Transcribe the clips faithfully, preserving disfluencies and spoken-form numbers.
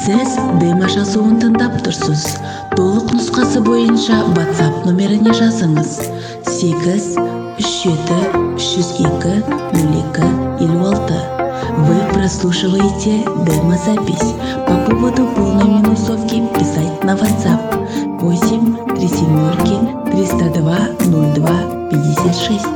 Сіз демо жазуын тыңдап тұрсыз. Толық нұсқасы бойынша WhatsApp номеріне жазыңыз: сегіз үш жеті үш жүз екі нөл екі елу алты. Вы прослушиваете демозапись. По поводу полной минусовки писать на WhatsApp восемь три семерки триста два ноль два пятьдесят шесть.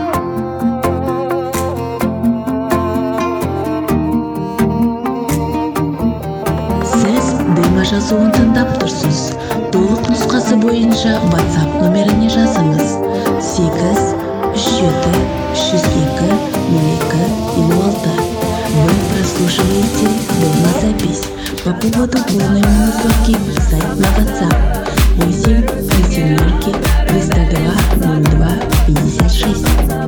Сіз демо жазуын тыңдап тұрсыз. Толық нұсқасы бойынша WhatsApp номеріне жазыңыз: сегіз үш жеті үш жүз екі нөл екі елу алты. Вы прослушиваете демозапись. По поводу полной минусовки писать на WhatsApp восемь три семерки триста два ноль два пятьдесят шесть.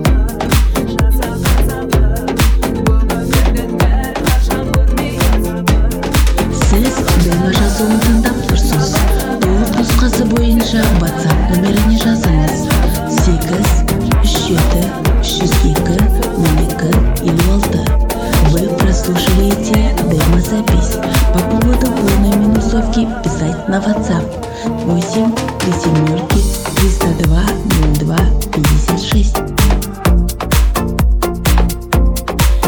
Сіз демо жазуын тыңдап тұрсыз. Толық нұсқасы бойынша WhatsApp номеріне жазыңыз: сегіз үш жеті үш жүз екі нөл екі елу алты. Вы прослушиваете демозапись. По поводу полной минусовки писать на WhatsApp восемь три семерки триста два ноль два пятьдесят шесть.